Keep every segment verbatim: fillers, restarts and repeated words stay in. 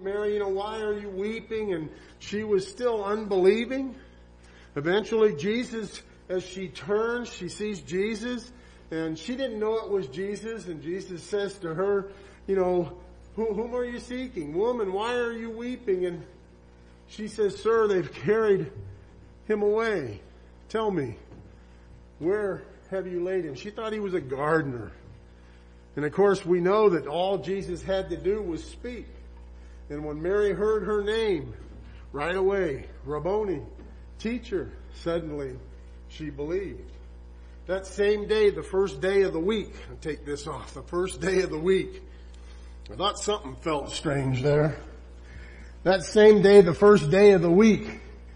Mary, you know, why are you weeping? And she was still unbelieving. Eventually Jesus, as she turns, she sees Jesus, and she didn't know it was Jesus, and Jesus says to her, you know, Who, whom are you seeking? Woman, why are you weeping? And she says, sir, they've carried him away. Tell me, where have you laid him? She thought he was a gardener. And of course we know that all Jesus had to do was speak. And when Mary heard her name, right away, Rabboni, teacher, suddenly she believed. That same day, the first day of the week, I'll take this off, the first day of the week, I thought something felt strange there. That same day, the first day of the week,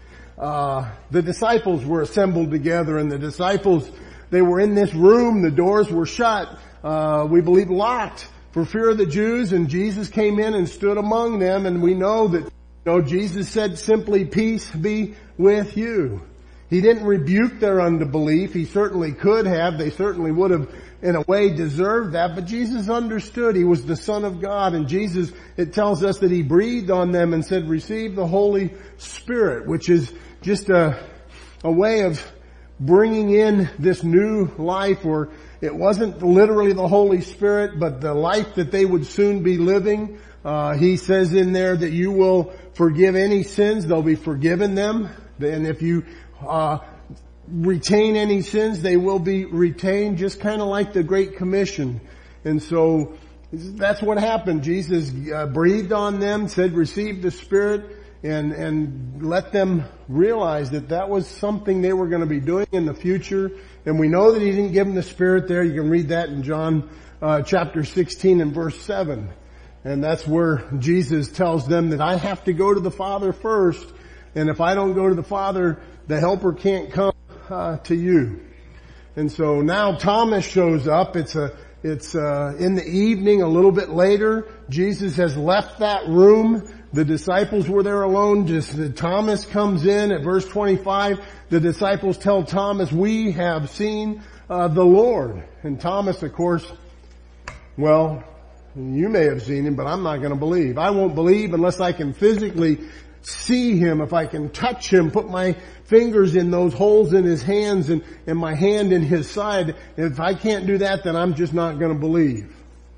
uh, the disciples were assembled together, and the disciples, they were in this room, the doors were shut, uh, we believe locked for fear of the Jews, and Jesus came in and stood among them, and we know that, you know, Jesus said simply, peace be with you. He didn't rebuke their unbelief. He certainly could have. They certainly would have, in a way, deserved that. But Jesus understood. He was the Son of God. And Jesus, it tells us that He breathed on them and said, receive the Holy Spirit, which is just a, a way of bringing in this new life, or it wasn't literally the Holy Spirit, but the life that they would soon be living. Uh, he says in there that you will forgive any sins. They'll be forgiven them. And if you Uh, retain any sins, they will be retained, just kind of like the Great Commission. And so that's what happened. Jesus uh, breathed on them, said receive the Spirit, and and let them realize that that was something they were going to be doing in the future. And we know that He didn't give them the Spirit there. You can read that in John uh, chapter sixteen and verse seven. And that's where Jesus tells them that I have to go to the Father first, and if I don't go to the Father, the Helper can't come uh, to you. And so now Thomas shows up. It's a, it's uh, in the evening, a little bit later. Jesus has left that room. The disciples were there alone. Just Thomas comes in at verse twenty-five. The disciples tell Thomas, "We have seen uh, the Lord." And Thomas, of course, well, you may have seen Him, but I'm not going to believe. I won't believe unless I can physically see Him, if I can touch Him, put my fingers in those holes in His hands and, and my hand in His side. If I can't do that, then I'm just not going to believe.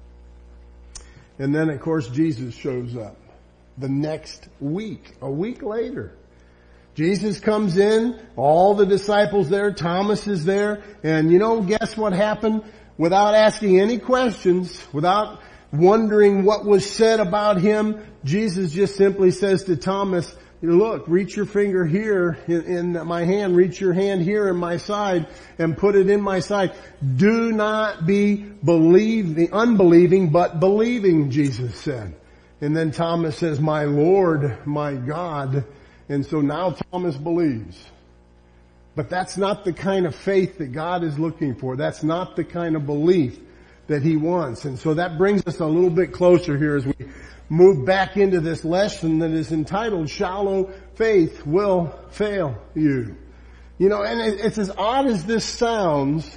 And then, of course, Jesus shows up the next week, a week later. Jesus comes in, all the disciples there, Thomas is there, and you know, guess what happened? Without asking any questions, without wondering what was said about Him, Jesus just simply says to Thomas, look, reach your finger here in, in my hand, reach your hand here in my side and put it in my side. Do not be believing, unbelieving, but believing, Jesus said. And then Thomas says, my Lord, my God. And so now Thomas believes. But that's not the kind of faith that God is looking for. That's not the kind of belief that He wants. And so that brings us a little bit closer here as we move back into this lesson that is entitled, Shallow Faith Will Fail You. You know, and it's as odd as this sounds,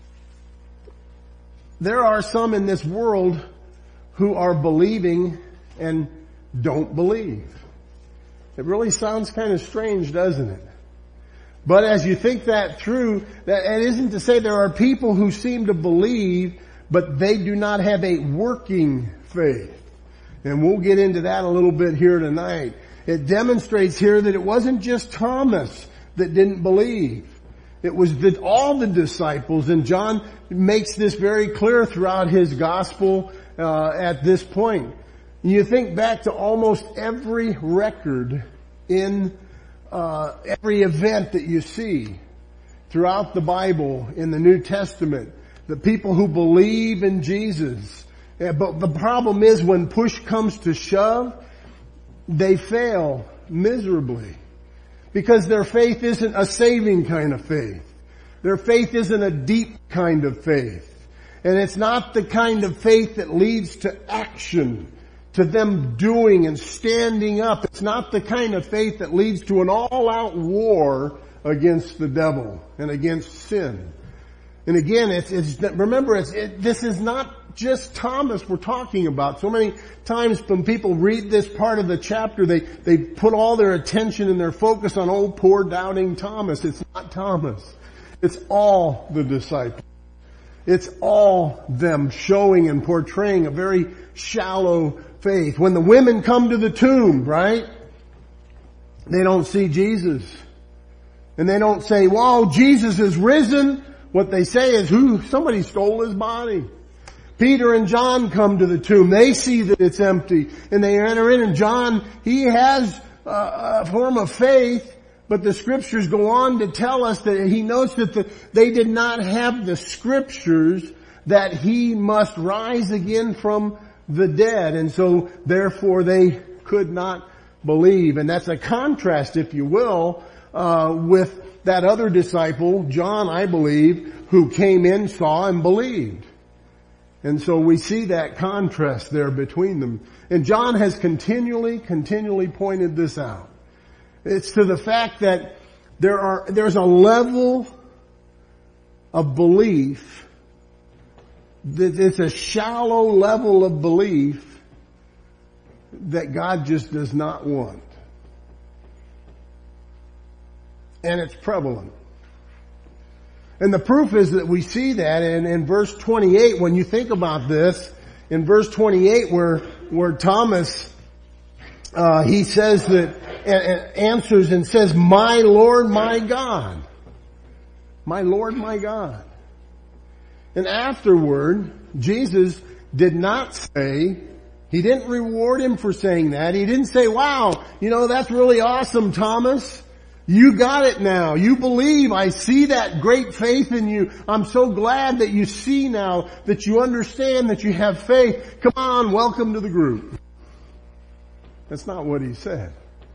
there are some in this world who are believing and don't believe. It really sounds kind of strange, doesn't it? But as you think that through, that it isn't to say there are people who seem to believe, but they do not have a working faith. And we'll get into that a little bit here tonight. It demonstrates here that it wasn't just Thomas that didn't believe. It was that all the disciples, and John makes this very clear throughout his gospel uh, at this point. You think back to almost every record in uh, every event that you see throughout the Bible in the New Testament. The people who believe in Jesus. Yeah, but the problem is when push comes to shove, they fail miserably. Because their faith isn't a saving kind of faith. Their faith isn't a deep kind of faith. And it's not the kind of faith that leads to action, to them doing and standing up. It's not the kind of faith that leads to an all-out war against the devil and against sin. And again, it's, it's remember, it's, it, this is not just Thomas we're talking about. So many times when people read this part of the chapter, they, they put all their attention and their focus on, oh, poor doubting Thomas. It's not Thomas. It's all the disciples. It's all them showing and portraying a very shallow faith. When the women come to the tomb, right? They don't see Jesus. And they don't say, wow, Jesus is risen. What they say is, who, somebody stole his body. Peter and John come to the tomb. They see that it's empty. And they enter in, and John, he has a, a form of faith, but the scriptures go on to tell us that he notes that the, they did not have the scriptures that he must rise again from the dead. And so therefore they could not believe. And that's a contrast, if you will, uh, with that other disciple, John, I believe, who came in, saw, and believed. And so we see that contrast there between them. And John has continually, continually pointed this out. It's to the fact that there are, there's a level of belief, that it's a shallow level of belief that God just does not want. And it's prevalent. And the proof is that we see that in, in verse twenty-eight, when you think about this, in verse twenty-eight where, where Thomas, uh, he says that, and answers and says, my Lord, my God. My Lord, my God. And afterward, Jesus did not say, he didn't reward him for saying that. He didn't say, wow, you know, that's really awesome, Thomas. You got it now. You believe. I see that great faith in you. I'm so glad that you see now, that you understand, that you have faith. Come on, welcome to the group. That's not what he said.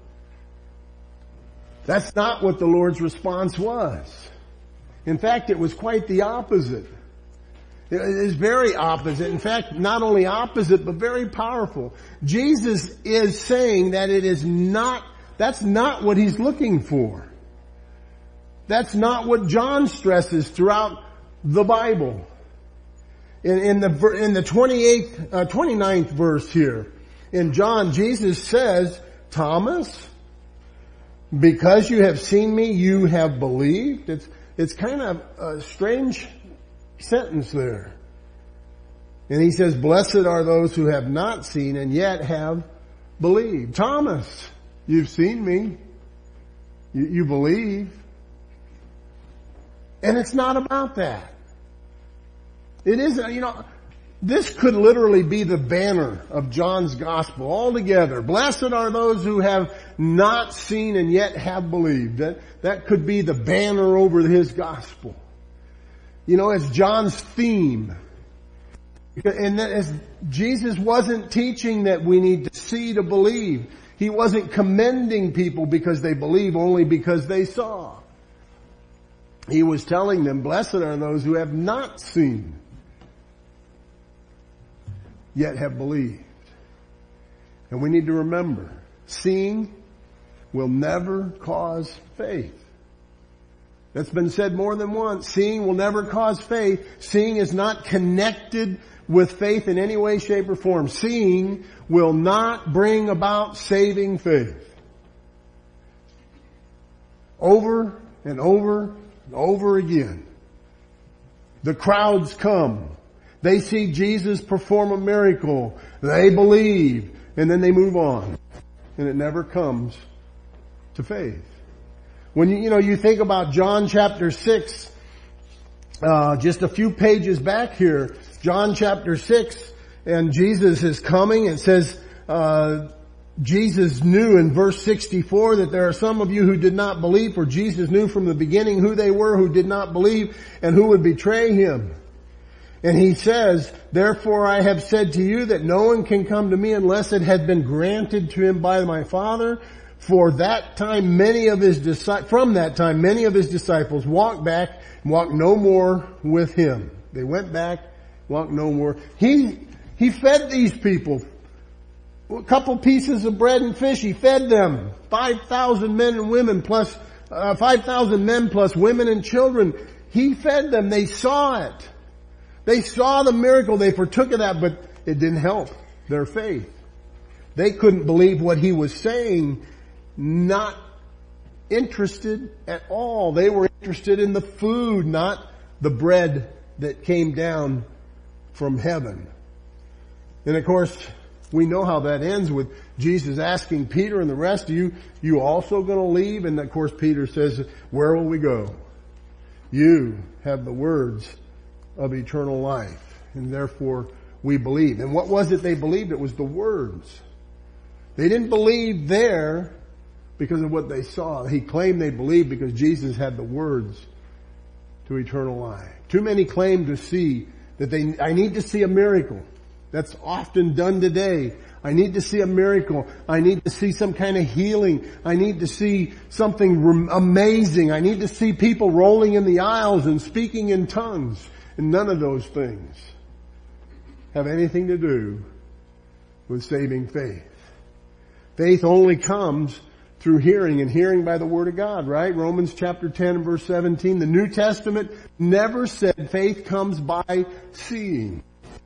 That's not what the Lord's response was. In fact, it was quite the opposite. It is very opposite. In fact, not only opposite, but very powerful. Jesus is saying that it is not, that's not what he's looking for. That's not what John stresses throughout the Bible. In, in the, in the twenty-eighth, uh, twenty-ninth verse here, in John, Jesus says, Thomas, because you have seen me, you have believed. It's, it's kind of a strange sentence there. And he says, blessed are those who have not seen and yet have believed. Thomas, you've seen me. You, you believe. And it's not about that. It isn't, you know, this could literally be the banner of John's gospel altogether. Blessed are those who have not seen and yet have believed. That, that could be the banner over his gospel. You know, it's John's theme. And as Jesus wasn't teaching that we need to see to believe. He wasn't commending people because they believe, only because they saw. He was telling them, blessed are those who have not seen, yet have believed. And we need to remember, seeing will never cause faith. That's been said more than once. Seeing will never cause faith. Seeing is not connected with faith in any way, shape, or form. Seeing will not bring about saving faith. Over and over and over again. The crowds come. They see Jesus perform a miracle. They believe. And then they move on. And it never comes to faith. When you, you know, you think about John chapter six, uh, just a few pages back here, John chapter six, and Jesus is coming. It says, uh, Jesus knew in verse sixty-four that there are some of you who did not believe, for Jesus knew from the beginning who they were who did not believe and who would betray him. And he says, therefore I have said to you that no one can come to me unless it had been granted to him by my Father. For that time many of his disciples, from that time many of his disciples walked back and walked no more with him. They went back, walked no more. He, he fed these people. A couple pieces of bread and fish, he fed them. Five thousand men and women plus, uh, five thousand men plus women and children. He fed them. They saw it. They saw the miracle. They partook of that, but it didn't help their faith. They couldn't believe what he was saying. Not interested at all. They were interested in the food, not the bread that came down from heaven. And of course, we know how that ends with Jesus asking Peter and the rest, are you, you also going to leave? And of course Peter says, where will we go? You have the words of eternal life, and therefore we believe. And what was it they believed? It was the words. They didn't believe there because of what they saw. He claimed they believed because Jesus had the words to eternal life. Too many claim to see that they, I need to see a miracle. That's often done today. I need to see a miracle. I need to see some kind of healing. I need to see something amazing. I need to see people rolling in the aisles and speaking in tongues. And none of those things have anything to do with saving faith. Faith only comes through hearing, and hearing by the Word of God, right? Romans chapter ten and verse seventeen. The New Testament never said faith comes by seeing.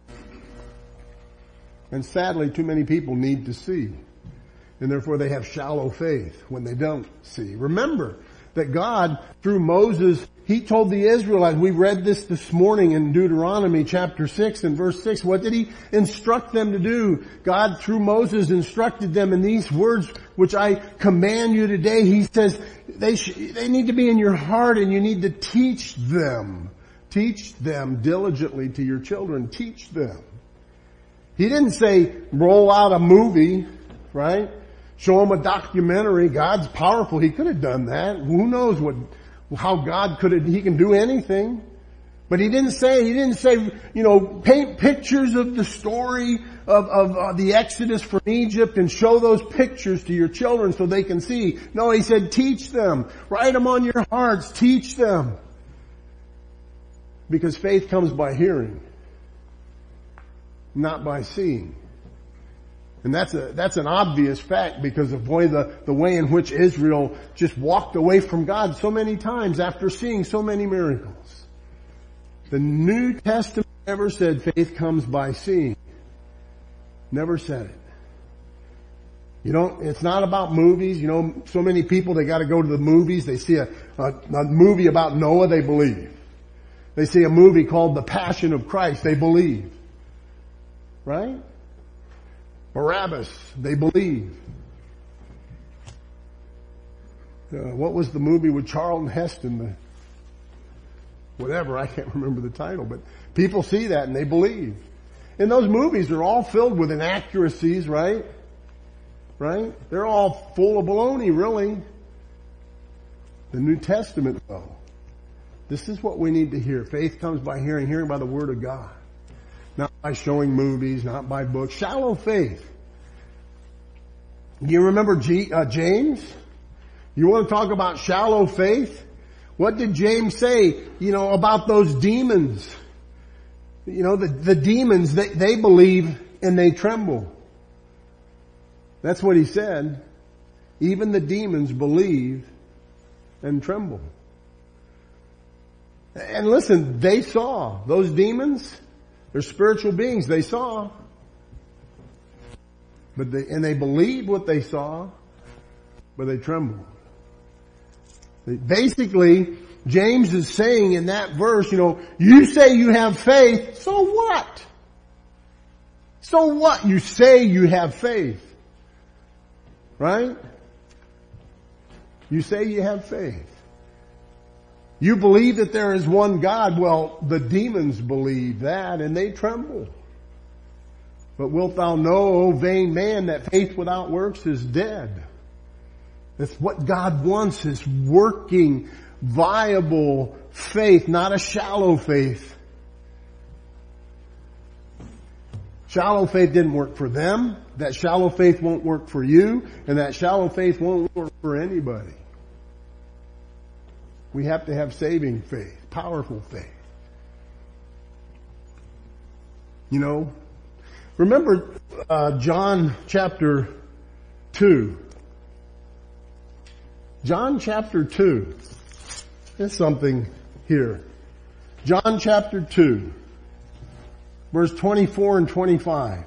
And sadly, too many people need to see. And therefore they have shallow faith when they don't see. Remember that God, through Moses, He told the Israelites, we read this this morning in Deuteronomy chapter six and verse six. What did He instruct them to do? God, through Moses, instructed them in these words, which I command you today. He says, they sh- they need to be in your heart, and you need to teach them. Teach them diligently to your children. Teach them. He didn't say, roll out a movie, right? Show them a documentary. God's powerful. He could have done that. Who knows what, how God could have, He can do anything. But He didn't say, He didn't say, you know, paint pictures of the story of, of uh, the Exodus from Egypt and show those pictures to your children so they can see. No, He said, teach them. Write them on your hearts. Teach them. Because faith comes by hearing, not by seeing. And that's a, that's an obvious fact because of boy, the, the way in which Israel just walked away from God so many times after seeing so many miracles. The New Testament never said faith comes by seeing. Never said it. You don't, it's not about movies. You know, so many people, they gotta go to the movies. They see a, a, a movie about Noah, they believe. They see a movie called The Passion of Christ, they believe. Right? Barabbas, they believe. Uh, what was the movie with Charlton Heston? The, whatever, I can't remember the title, but people see that and they believe. And those movies are all filled with inaccuracies, right? Right? They're all full of baloney, really. The New Testament, though. This is what we need to hear. Faith comes by hearing, hearing by the Word of God. Not by showing movies, not by books. Shallow faith. You remember G, uh, James? You want to talk about shallow faith? What did James say, you know, about those demons? You know, the, the demons, they, they believe and they tremble. That's what he said. Even the demons believe and tremble. And listen, they saw those demons. They're spiritual beings. They saw. But they, and they believed what they saw, but they trembled. Basically, James is saying in that verse, you know, you say you have faith, so what? So what? You say you have faith. Right? You say you have faith. You believe that there is one God. Well, the demons believe that and they tremble. But wilt thou know, O vain man, that faith without works is dead? That's what God wants, is working, viable faith, not a shallow faith. Shallow faith didn't work for them. That shallow faith won't work for you. And that shallow faith won't work for anybody. We have to have saving faith, powerful faith. You know, remember uh, John chapter two. John chapter two. There's something here John chapter two, verse twenty-four and twenty-five.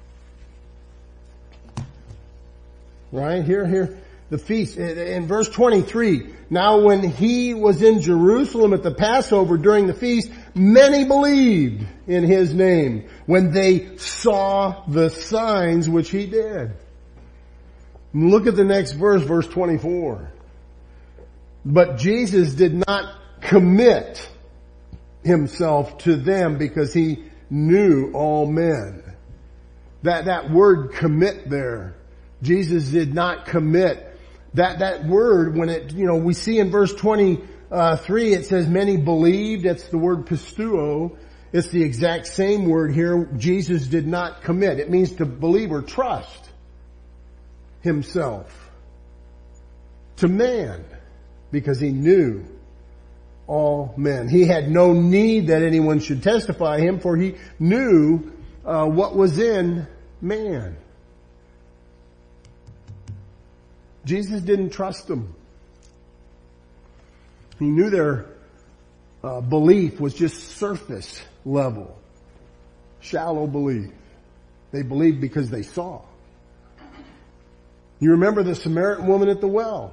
Right? Here, here, the feast. In verse twenty-three, now when he was in Jerusalem at the Passover during the feast, many believed in his name when they saw the signs which he did. And look at the next verse, verse twenty-four. But Jesus did not commit himself to them because he knew all men. That, that word commit there, Jesus did not commit. That, that word, when it, you know, we see in verse twenty-three, it says many believed. That's the word pisteuo. It's the exact same word here. Jesus did not commit. It means to believe or trust himself to man because he knew all men. He had no need that anyone should testify him, for he knew uh, what was in man. Jesus didn't trust them. He knew their uh, belief was just surface level, shallow belief. They believed because they saw. You remember the Samaritan woman at the well.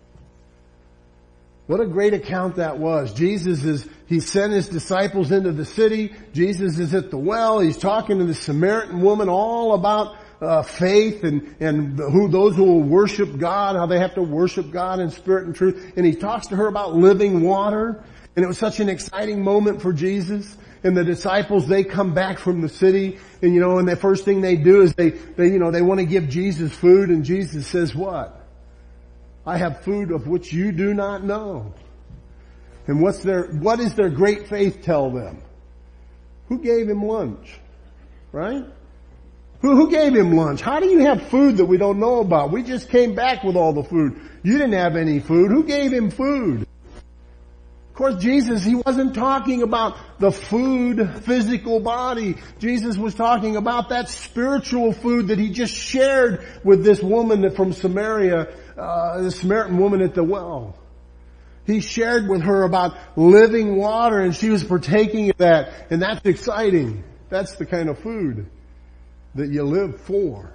What a great account that was. Jesus is, he sent his disciples into the city. Jesus is at the well. He's talking to the Samaritan woman all about uh, faith and, and who, those who will worship God, how they have to worship God in spirit and truth. And he talks to her about living water. And it was such an exciting moment for Jesus. And the disciples, they come back from the city and, you know, and the first thing they do is they, they, you know, they want to give Jesus food. And Jesus says what? I have food of which you do not know. And what's their, what is their great faith tell them? Who gave him lunch? Right? Who, who gave him lunch? How do you have food that we don't know about? We just came back with all the food. You didn't have any food. Who gave him food? Of course, Jesus, he wasn't talking about the food, physical body. Jesus was talking about that spiritual food that he just shared with this woman from Samaria, uh, the Samaritan woman at the well. He shared with her about living water and she was partaking of that. And that's exciting. That's the kind of food that you live for.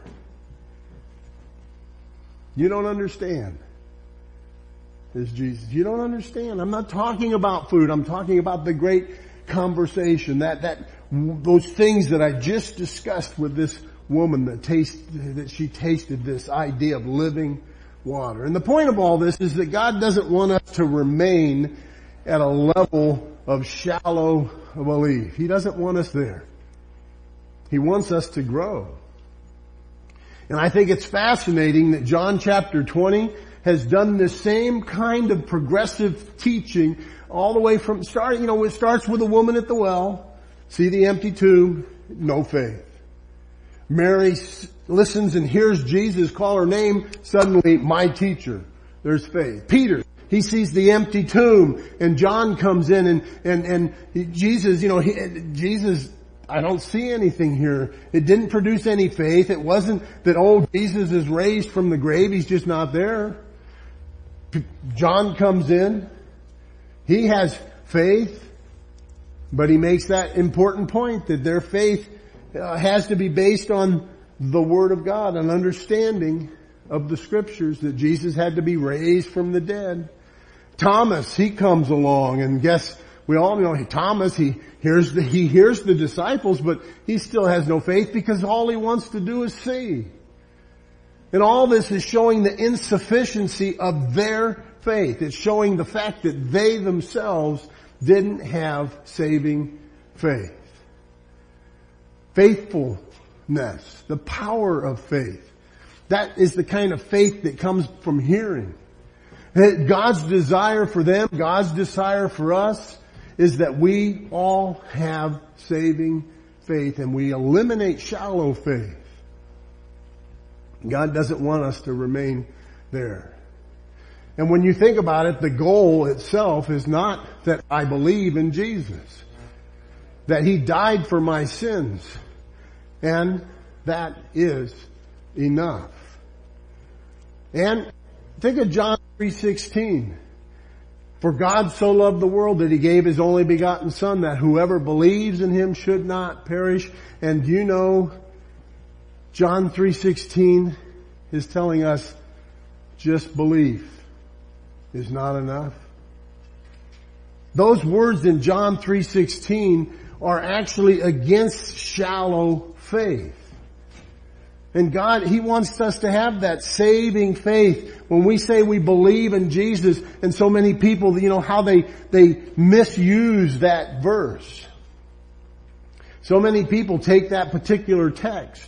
You don't understand. Is Jesus. You don't understand. I'm not talking about food. I'm talking about the great conversation. That, that, those things that I just discussed with this woman that taste, that she tasted this idea of living water. And the point of all this is that God doesn't want us to remain at a level of shallow belief. He doesn't want us there. He wants us to grow. And I think it's fascinating that John chapter twenty has done the same kind of progressive teaching all the way from starting, you know, it starts with a woman at the well, see the empty tomb, no faith. Mary listens and hears Jesus call her name, suddenly, my teacher, there's faith. Peter, he sees the empty tomb and John comes in and, and, and he, Jesus, you know, he, Jesus, I don't see anything here. It didn't produce any faith. It wasn't that, oh, Jesus is raised from the grave, he's just not there. John comes in. He has faith, but he makes that important point that their faith uh, has to be based on the Word of God, an understanding of the Scriptures that Jesus had to be raised from the dead. Thomas, he comes along and guess we all know Thomas, he hears the, he hears the disciples, but he still has no faith because all he wants to do is see. And all this is showing the insufficiency of their faith. It's showing the fact that they themselves didn't have saving faith. Faithfulness, the power of faith. That is the kind of faith that comes from hearing. God's desire for them, God's desire for us, is that we all have saving faith and we eliminate shallow faith. God doesn't want us to remain there. And when you think about it, the goal itself is not that I believe in Jesus, that He died for my sins, and that is enough. And think of John three sixteen. For God so loved the world that He gave His only begotten Son, that whoever believes in Him should not perish. And you know, John three sixteen is telling us just belief is not enough. Those words in John three sixteen are actually against shallow faith. And God, He wants us to have that saving faith. When we say we believe in Jesus, and so many people, you know, how they, they misuse that verse. So many people take that particular text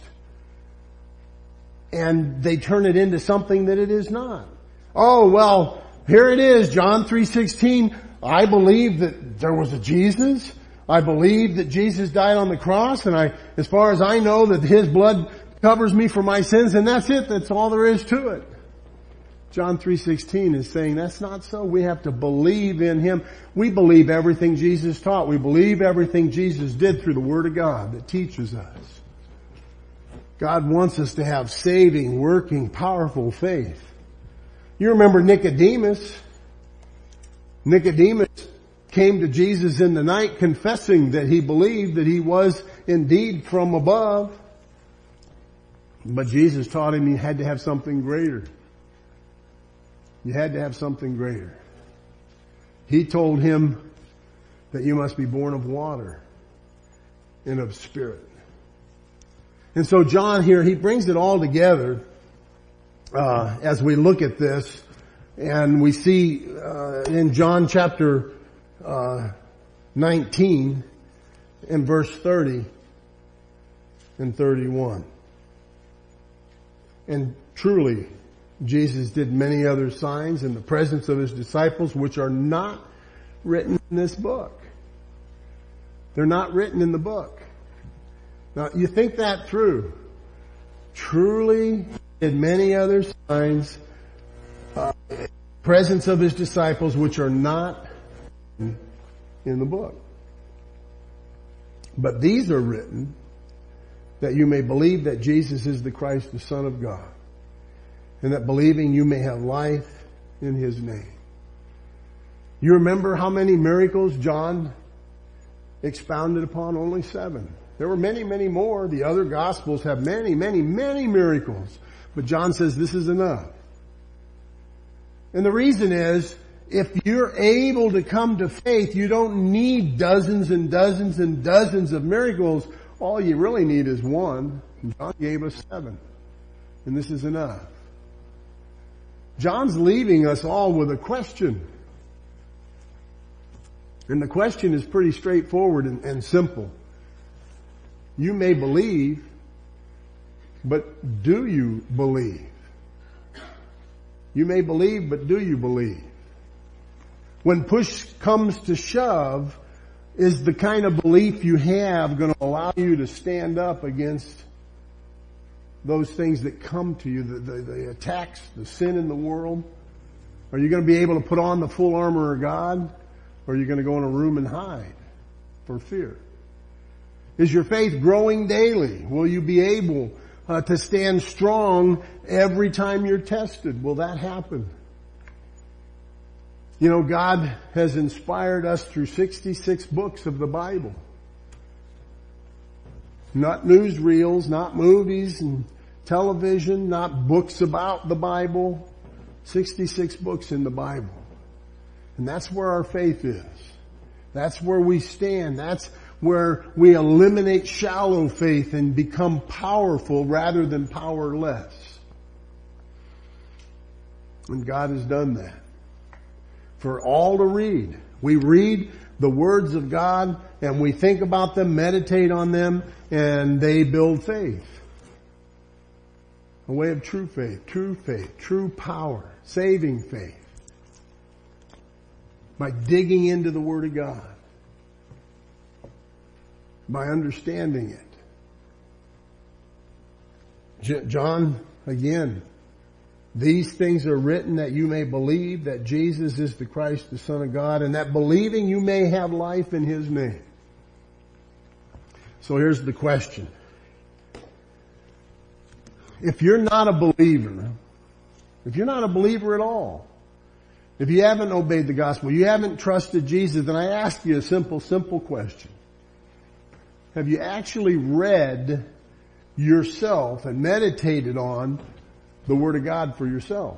and they turn it into something that it is not. Oh, well, here it is, John three sixteen. I believe that there was a Jesus. I believe that Jesus died on the cross, and I, as far as I know, that His blood covers me for my sins, and that's it. That's all there is to it. John three sixteen is saying that's not so. We have to believe in Him. We believe everything Jesus taught. We believe everything Jesus did through the Word of God that teaches us. God wants us to have saving, working, powerful faith. You remember Nicodemus. Nicodemus came to Jesus in the night confessing that he believed that He was indeed from above. But Jesus taught him he had to have something greater. You had to have something greater. He told him that you must be born of water and of Spirit. And so John here, he brings it all together uh, as we look at this. And we see uh, in John chapter uh, nineteen and verse thirty and thirty-one. And truly, Jesus did many other signs in the presence of His disciples, which are not written in this book. They're not written in the book. Now, you think that through. Truly did many other signs uh, in the presence of His disciples, which are not in the book. But these are written that you may believe that Jesus is the Christ, the Son of God, and that believing you may have life in His name. You remember how many miracles John expounded upon? Only seven. There were many, many more. The other Gospels have many, many, many miracles. But John says this is enough. And the reason is, if you're able to come to faith, you don't need dozens and dozens and dozens of miracles. All you really need is one. John gave us seven. And this is enough. John's leaving us all with a question. And the question is pretty straightforward and, and simple. You may believe, but do you believe? You may believe, but do you believe? When push comes to shove, is the kind of belief you have going to allow you to stand up against those things that come to you, the, the, the attacks, the sin in the world? Are you going to be able to put on the full armor of God? Or are you going to go in a room and hide for fear? Is your faith growing daily? Will you be able uh, to stand strong every time you're tested? Will that happen? You know, God has inspired us through sixty-six books of the Bible. Not newsreels, not movies and television, not books about the Bible. sixty-six books in the Bible. And that's where our faith is. That's where we stand. That's where we eliminate shallow faith and become powerful rather than powerless. And God has done that. For all to read. We read the words of God and we think about them, meditate on them, and they build faith. A way of true faith, true faith, true power, saving faith. By digging into the Word of God. By understanding it. J- John, again, these things are written that you may believe that Jesus is the Christ, the Son of God, and that believing you may have life in His name. So here's the question. If you're not a believer, if you're not a believer at all, if you haven't obeyed the gospel, you haven't trusted Jesus, then I ask you a simple, simple question. Have you actually read yourself and meditated on the Word of God for yourself?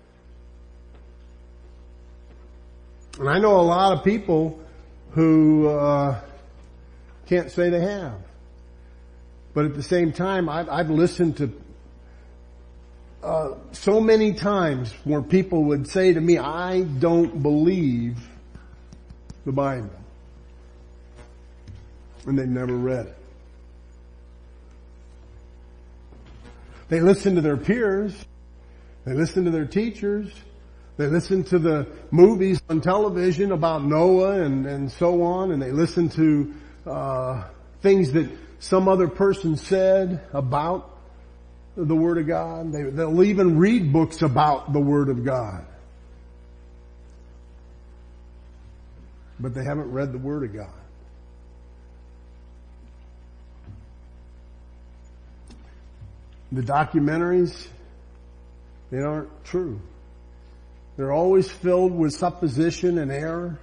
And I know a lot of people who uh, can't say they have. But at the same time, I've, I've listened to uh, so many times where people would say to me, I don't believe the Bible. And they've never read it. They listen to their peers. They listen to their teachers. They listen to the movies on television about Noah and, and so on. And they listen to uh things that some other person said about the Word of God. They, they'll even read books about the Word of God. But they haven't read the Word of God. The documentaries, they aren't true. They're always filled with supposition and error.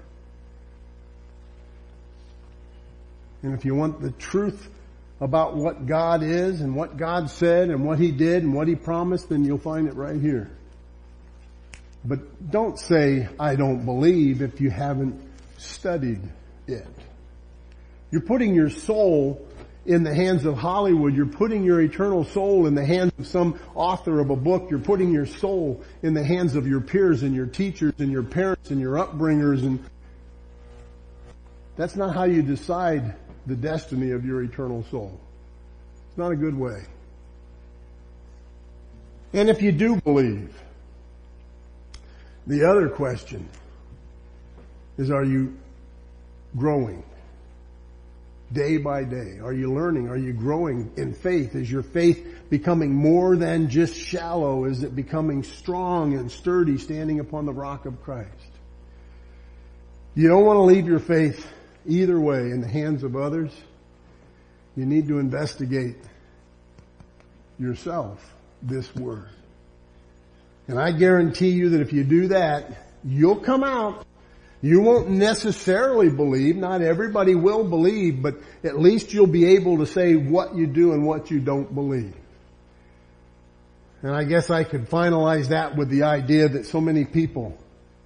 And if you want the truth about what God is and what God said and what He did and what He promised, then you'll find it right here. But don't say, I don't believe, if you haven't studied it. You're putting your soul in the hands of Hollywood. You're putting your eternal soul in the hands of some author of a book. You're putting your soul in the hands of your peers and your teachers and your parents and your upbringers. And that's not how you decide the destiny of your eternal soul. It's not a good way. And if you do believe, the other question is, are you growing day by day? Are you learning? Are you growing in faith? Is your faith becoming more than just shallow? Is it becoming strong and sturdy, standing upon the rock of Christ? You don't want to leave your faith either way in the hands of others. You need to investigate yourself this Word. And I guarantee you that if you do that, you'll come out. You won't necessarily believe. Not everybody will believe, but at least you'll be able to say what you do and what you don't believe. And I guess I could finalize that with the idea that so many people,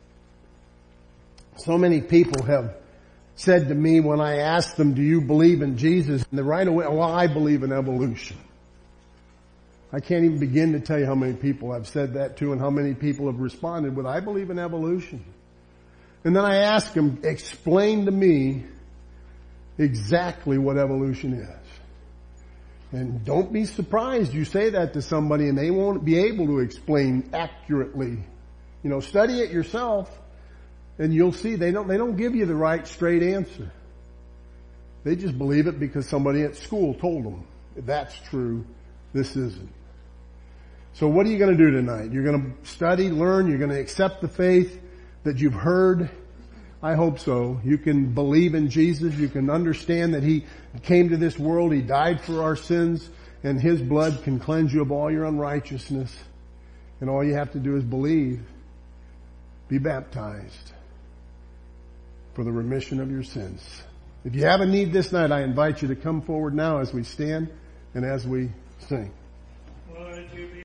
so many people have said to me when I asked them, do you believe in Jesus? And they right away, well, I believe in evolution. I can't even begin to tell you how many people I've said that to and how many people have responded with, I believe in evolution. And then I ask them, explain to me exactly what evolution is. And don't be surprised you say that to somebody and they won't be able to explain accurately. You know, study it yourself and you'll see they don't, they don't give you the right straight answer. They just believe it because somebody at school told them. That's true. This isn't. So what are you going to do tonight? You're going to study, learn, you're going to accept the faith that you've heard. I hope so. You can believe in Jesus. You can understand that He came to this world. He died for our sins and His blood can cleanse you of all your unrighteousness. And all you have to do is believe. Be baptized for the remission of your sins. If you have a need this night, I invite you to come forward now as we stand and as we sing.